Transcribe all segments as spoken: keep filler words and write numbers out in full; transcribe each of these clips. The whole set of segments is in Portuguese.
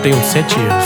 tenho sete anos.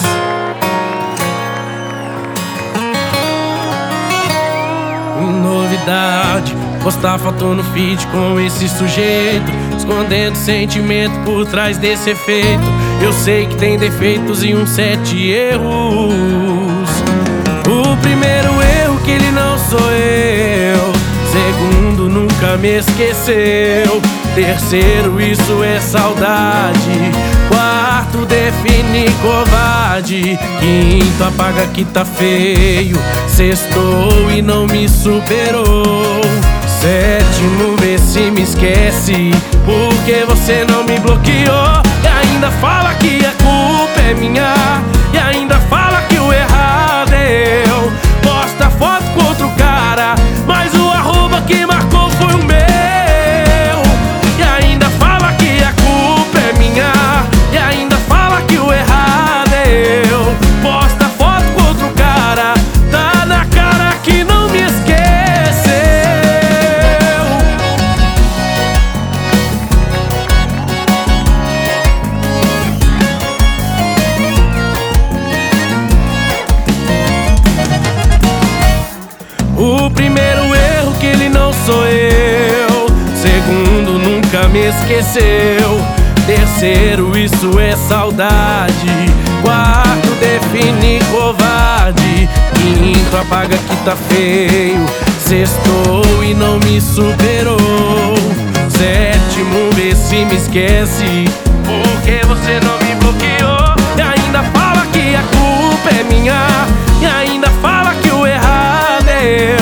Novidade, postar foto no feed com esse sujeito, escondendo sentimento por trás desse efeito. Eu sei que tem defeitos e uns sete erros. O primeiro erro que ele não sou eu. Segundo, nunca me esqueceu. Terceiro, isso é saudade. Quarto, define covarde. Quinto, apaga que tá feio. Sextou e não me superou. Sétimo, vê se me esquece, porque você não me bloqueou. E ainda fala que a culpa é minha, e ainda fala que o errado é eu. Posta foto com outro cara, mas o arroba que marcou foi o meu. E ainda fala que a culpa é minha, e ainda fala que o errado é eu. Posta foto com outro cara, tá na cara que não me esqueceu. O primeiro erro que ele não sou eu. Segundo, nunca me esqueceu. Terceiro, isso é saudade. Quarto, define covarde. Quinto, apaga que tá feio. Sextou e não me superou. Sétimo, vê se me esquece, porque você não me bloqueou. E ainda fala que a culpa é minha, e ainda fala que o errado é eu.